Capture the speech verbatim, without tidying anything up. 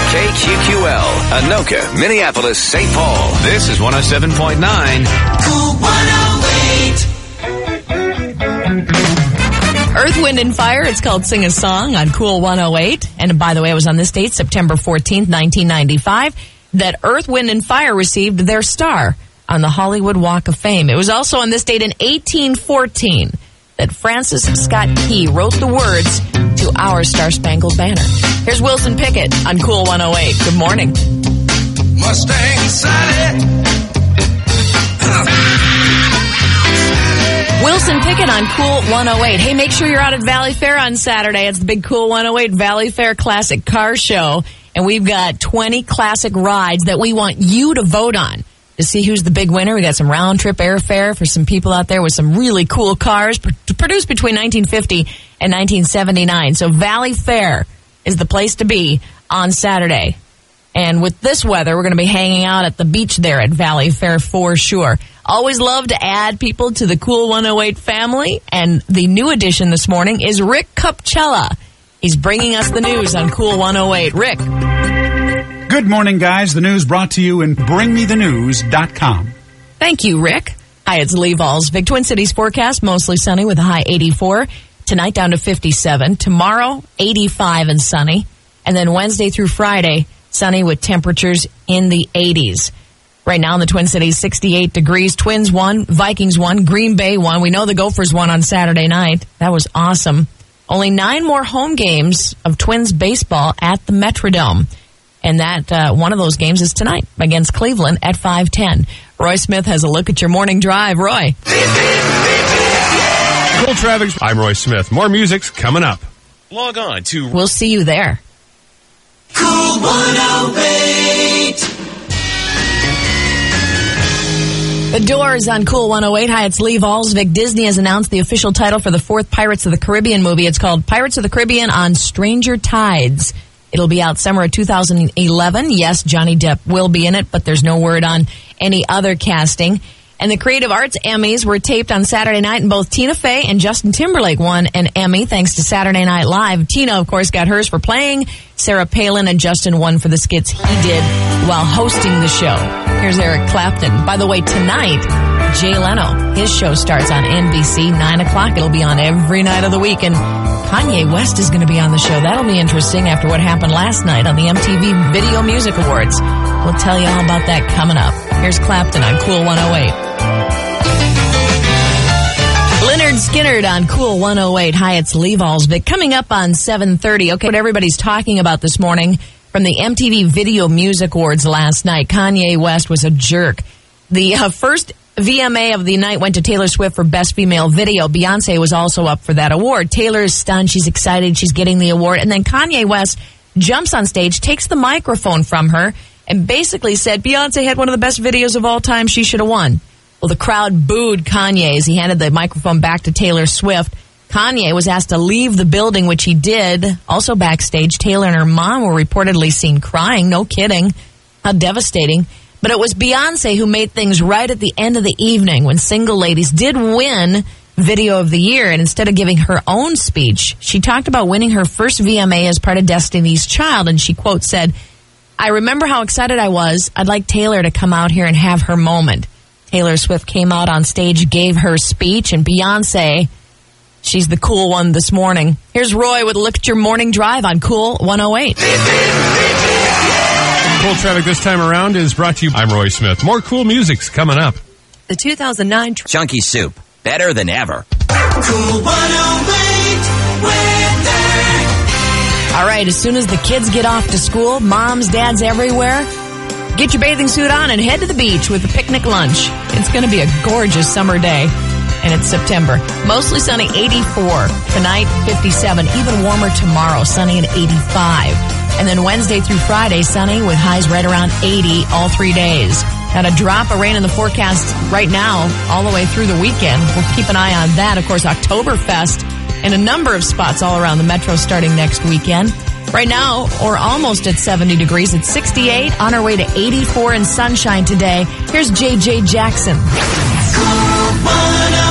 K Q Q L, Anoka, Minneapolis, Saint Paul. This is one oh seven point nine. Cool one oh eight. Earth, Wind, and Fire. It's called Sing a Song on Cool one oh eight. And by the way, it was on this date, September fourteenth, nineteen ninety-five, that Earth, Wind, and Fire received their star on the Hollywood Walk of Fame. It was also on this date in eighteen fourteen that Francis Scott Key wrote the words to our Star-Spangled Banner. Here's Wilson Pickett on Cool one oh eight. Good morning. Mustang Sally. Wilson Pickett on Cool one oh eight. Hey, make sure you're out at Valley Fair on Saturday. It's the big Cool one oh eight Valley Fair Classic Car Show. And we've got twenty classic rides that we want you to vote on to see who's the big winner. We got some round-trip airfare for some people out there with some really cool cars produced between nineteen fifty and nineteen seventy-nine. So Valley Fair is the place to be on Saturday. And with this weather, we're going to be hanging out at the beach there at Valley Fair for sure. Always love to add people to the Cool one oh eight family. And the new addition this morning is Rick Kupchella. He's bringing us the news on Cool one oh eight. Rick. Good morning, guys. The news brought to you in bring me the news dot com. Thank you, Rick. Hi, it's Lee Valsvik. Twin Cities forecast, mostly sunny with a high eighty-four. Tonight down to fifty-seven. Tomorrow, eighty-five and sunny. And then Wednesday through Friday, sunny with temperatures in the eighties. Right now in the Twin Cities, sixty-eight degrees. Twins won, Vikings won, Green Bay won. We know the Gophers won on Saturday night. That was awesome. Only nine more home games of Twins baseball at the Metrodome. And that uh, one of those games is tonight against Cleveland at five ten. Roy Smith has a look at your morning drive. Roy. Cool traffic. I'm Roy Smith. More music's coming up. Log on to... We'll see you there. Cool one oh eight. The Doors on Cool one oh eight. Hi, it's Lee Valsvik. Disney has announced the official title for the fourth Pirates of the Caribbean movie. It's called Pirates of the Caribbean on Stranger Tides. It'll be out summer of two thousand eleven. Yes, Johnny Depp will be in it, but there's no word on any other casting. And the Creative Arts Emmys were taped on Saturday night, and both Tina Fey and Justin Timberlake won an Emmy thanks to Saturday Night Live. Tina, of course, got hers for playing. Sarah Palin and Justin won for the skits he did while hosting the show. Here's Eric Clapton. By the way, tonight, Jay Leno, his show starts on N B C, nine o'clock. It'll be on every night of the week. And Kanye West is going to be on the show. That'll be interesting after what happened last night on the M T V Video Music Awards. We'll tell you all about that coming up. Here's Clapton on Cool one oh eight. Leonard Skinner on Cool one oh eight. Hi, it's Lee Valsvik. Coming up on seven thirty. Okay, what everybody's talking about this morning from the M T V Video Music Awards last night. Kanye West was a jerk. The uh, first V M A of the night went to Taylor Swift for Best Female Video. Beyonce was also up for that award. Taylor is stunned. She's excited. She's getting the award. And then Kanye West jumps on stage, takes the microphone from her, and basically said Beyonce had one of the best videos of all time. She should have won. Well, the crowd booed Kanye as he handed the microphone back to Taylor Swift. Kanye was asked to leave the building, which he did. Also backstage, Taylor and her mom were reportedly seen crying. No kidding. How devastating. But it was Beyonce who made things right at the end of the evening when Single Ladies did win Video of the Year. And instead of giving her own speech, she talked about winning her first V M A as part of Destiny's Child. And she, quote, said, "I remember how excited I was. I'd like Taylor to come out here and have her moment." Taylor Swift came out on stage, gave her speech, and Beyonce, she's the cool one this morning. Here's Roy with a look at your morning drive on Cool one oh eight. Cool traffic this time around is brought to you. I'm Roy Smith. More cool music's coming up. The two thousand nine tr- Chunky Soup, better than ever. Cool one oh eight weather. All right, as soon as the kids get off to school, moms, dads everywhere, get your bathing suit on and head to the beach with a picnic lunch. It's going to be a gorgeous summer day, and it's September. Mostly sunny, eighty-four. Tonight, fifty-seven. Even warmer tomorrow, sunny and eighty-five. And then Wednesday through Friday, sunny with highs right around eighty all three days. Got a drop of rain in the forecast right now all the way through the weekend. We'll keep an eye on that. Of course, Oktoberfest in a number of spots all around the metro starting next weekend. Right now, or almost at seventy degrees, it's sixty-eight, on our way to eighty-four and sunshine today. Here's J J Jackson. Cool one oh eight.